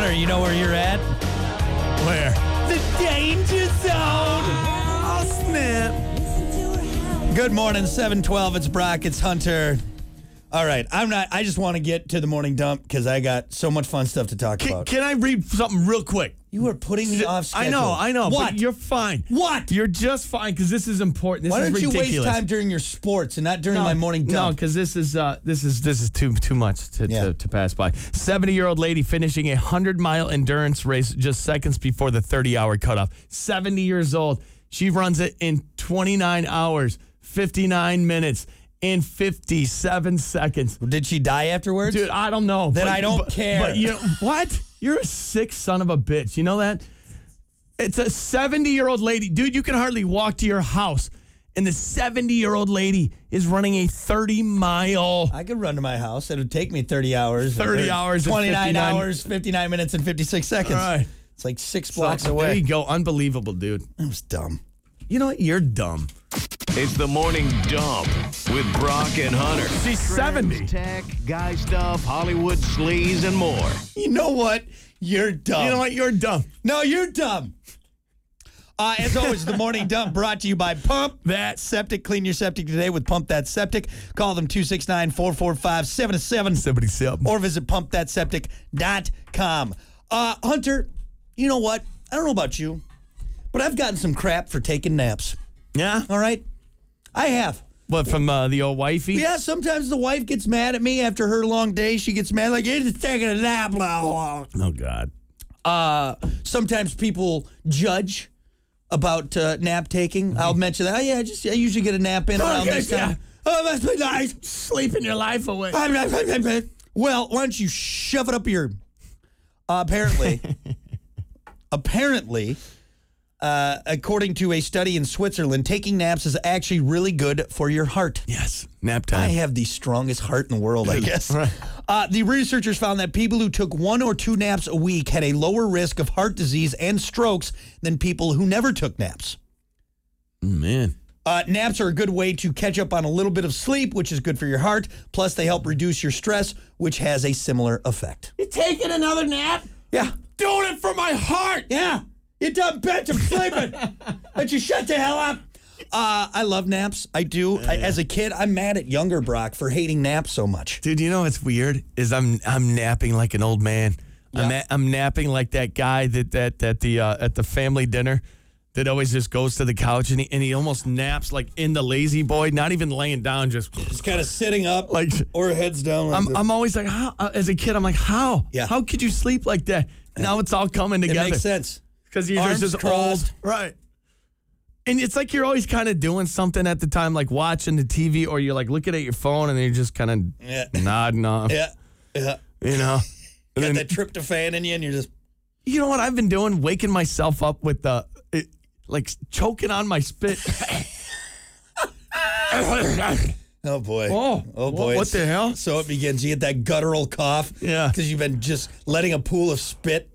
Hunter, you know where you're at? Where? The danger zone. Oh, snap. Good morning, 712. It's Brock. It's Hunter. All right, I just want to get to the morning dump because I got so much fun stuff to talk about. Can I read something real quick? You are putting me off schedule. I know. What? But you're fine. What? You're just fine because this is important. This Why is don't you ridiculous. waste time during your sports and not during my morning No, dump? because this is too much to pass by. 70-year-old lady finishing a 100-mile endurance race just seconds before the 30-hour cutoff. 70 years old. She runs it in 29 hours, 59 minutes, and 57 seconds. Did she die afterwards? Dude, I don't know. Then I don't care. But you know what? You're a sick son of a bitch. You know that? It's a 70-year-old lady. Dude, you can hardly walk to your house. And the 70-year-old lady is running a 30-mile. I could run to my house. It would take me 30 hours. 30 hours and 29 59 hours, 59 minutes, and 56 seconds. All right. It's like 6 blocks There away. you go. Unbelievable, dude. That was dumb. You know what? You're dumb. It's the morning dump with Brock and Hunter. She's 70. Tech, guy stuff, Hollywood sleaze, and more. You know what? You're dumb. You know what? You're dumb. No, you're dumb. As always, the morning dump brought to you by Pump That Septic. Clean your septic today with Pump That Septic. Call them 269-445-7777 77. or visit pumpthatseptic.com. Hunter, you know what? I don't know about you, but I've gotten some crap for taking naps. Yeah? All right? I have. What, from the old wifey? Yeah, sometimes the wife gets mad at me after her long day. She gets mad, like, you're just taking a nap. Blah, blah. Oh, God. Sometimes people judge about nap taking. I'll mention that. Oh, yeah, I usually get a nap in around this time. Oh, must be nice. Sleeping your life away. Well, why don't you shove it up your... Apparently, according to a study in Switzerland, taking naps is actually really good for your heart. Yes. Nap I time. have the strongest heart in the world, I guess. Right. The researchers found that people who took 1 or 2 naps a week had a lower risk of heart disease and strokes than people who never took naps. Man. Naps are a good way to catch up on a little bit of sleep, which is good for your heart. Plus, they help reduce your stress, which has a similar effect. You taking another nap? Yeah. Doing it for my heart. Yeah. You dumb bitch, I'm sleeping. But you shut the hell up. I love naps. I do. As a kid, I'm mad at younger Brock for hating naps so much. Dude, you know what's weird is I'm napping like an old man. Yeah. I'm napping like that guy that at the family dinner that always just goes to the couch and he almost naps like in the lazy boy, not even laying down, just kind of sitting up, like or heads down. Like I'm always like, how? As a kid, I'm like, how? Yeah. How could you sleep like that? Now it's all coming it together. makes sense. Because you're Arms just crossed. old. Right. And it's like you're always kind of doing something at the time, like watching the TV, or you're like looking at your phone and you're just kind of nodding off. Yeah. You know? You And got then, that tryptophan in you, and you're just... you know what I've been doing? Waking myself up with like choking on my spit. Oh, boy. Oh, boy. what the hell? So it begins. You get that guttural cough. Yeah. Because you've been just letting a pool of spit.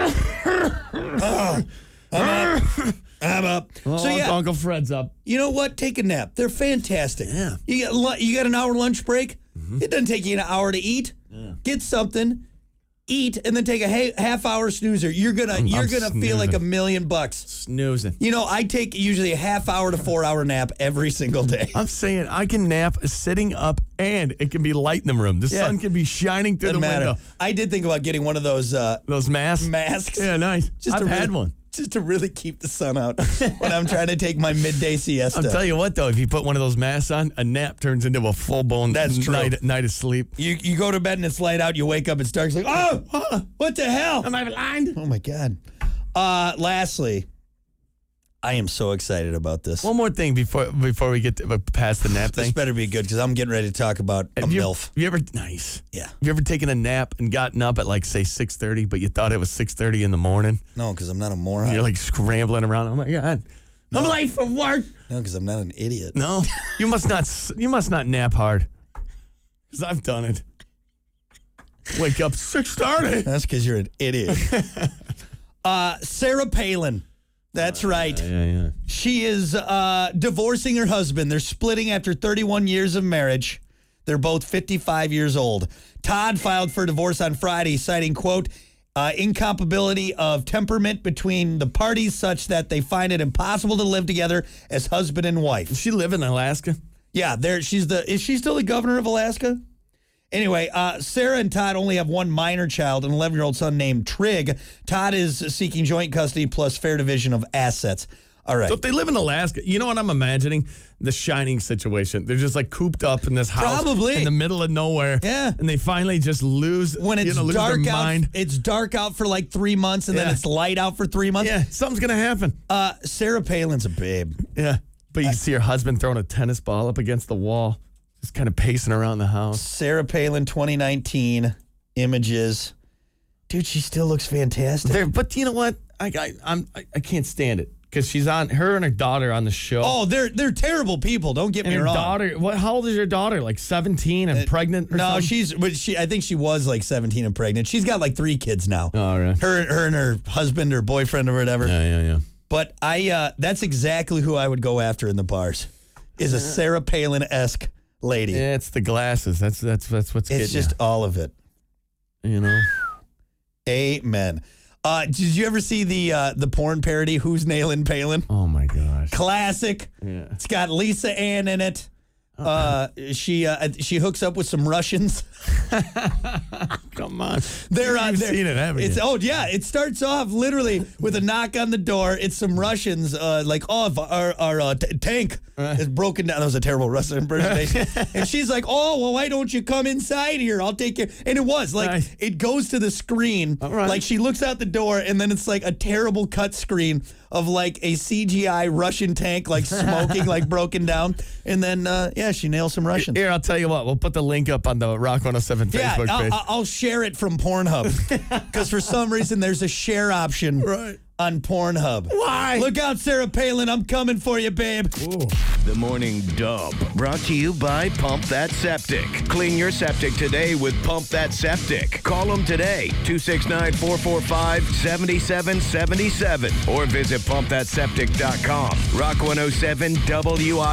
I'm up. Oh, So, yeah. Uncle Fred's up. You know what? Take a nap. They're fantastic. Yeah. You got an hour lunch break? It doesn't take you an hour to eat. Yeah. Get something, eat, and then take a half-hour snoozer. You're gonna feel like $1,000,000. Snoozing. You know, I take usually a half-hour to 4-hour nap every single day. I'm saying I can nap sitting up and it can be light in the room. The sun can be shining through Doesn't the matter. window. I did think about getting one of those Masks? masks. Yeah, nice. I've had one. Just to really keep the sun out when I'm trying to take my midday siesta. I'll tell you what, though, if you put one of those masks on, a nap turns into a full-blown That's true. night of sleep. You go to bed and it's light out, you wake up, it's dark, it's like, oh, what the hell? Am I blind? Oh, my God. Lastly, I am so excited about this. One more thing before we get past the nap This thing. better be good because I'm getting ready to talk about a MILF. Have you ever, nice. Yeah. Have you ever taken a nap and gotten up at like, say, 6:30, but you thought it was 6:30 in the morning? No, because I'm not a moron. You're like scrambling around. Oh, my God. I'm late for work. No, because I'm not an idiot. No, you must not nap hard. Because I've done it. Wake up 6:30. That's because you're an idiot. Sarah Palin. That's right. Yeah. She is divorcing her husband. They're splitting after 31 years of marriage. They're both 55 years old. Todd filed for divorce on Friday, citing, quote, Incompatibility of temperament between the parties such that they find it impossible to live together as husband and wife. Does she live in Alaska? Yeah, is she still the governor of Alaska? Anyway, Sarah and Todd only have one minor child, an 11-year-old son named Trig. Todd is seeking joint custody plus fair division of assets. All right. So if they live in Alaska, you know what I'm imagining? The Shining situation. They're just like cooped up in this house Probably. in the middle of nowhere. Yeah. And they finally just lose, when it's lose dark their out, mind. it's dark out for like 3 months, and then it's light out for 3 months. Yeah, something's going to happen. Sarah Palin's a babe. Yeah. But you see her husband throwing a tennis ball up against the wall, just kind of pacing around the house. Sarah Palin 2019 images. Dude, she still looks fantastic. But you know what? I can't stand it. Because she's on, her and her daughter on the show. Oh, they're terrible people. Don't get me wrong. Daughter, how old is your daughter? Like 17 and pregnant? Or no, something? I think she was like 17 and pregnant. She's got like 3 kids now. Oh, right. Her and her husband or boyfriend or whatever. Yeah. But that's exactly who I would go after in the bars. Is a Sarah Palin-esque lady. Yeah, it's the glasses. That's what's getting It's just all of it. You know. Amen. Did you ever see the porn parody, Who's Nailin' Palin? Oh, my gosh. Classic. Yeah. It's got Lisa Ann in it. She hooks up with some Russians. Come on. They're on You've there. seen it, haven't you? Oh, yeah. It starts off literally with a knock on the door. It's some Russians, our tank is broken down. That was a terrible Russian impersonation. And she's like, oh, well, why don't you come inside here? I'll take care. And it was like, Nice. It goes to the screen. Right. Like she looks out the door, and then it's like a terrible cut screen of like a CGI Russian tank, like smoking, like broken down. And then, she nails some Russians. Here, I'll tell you what. We'll put the link up on the Rock 107 Facebook page. I'll share it from Pornhub because for some reason there's a share option on Pornhub. Why? Look out, Sarah Palin. I'm coming for you, babe. Ooh. The Morning Dub, brought to you by Pump That Septic. Clean your septic today with Pump That Septic. Call them today, 269-445-7777, or visit pumpthatseptic.com. Rock 107 WI.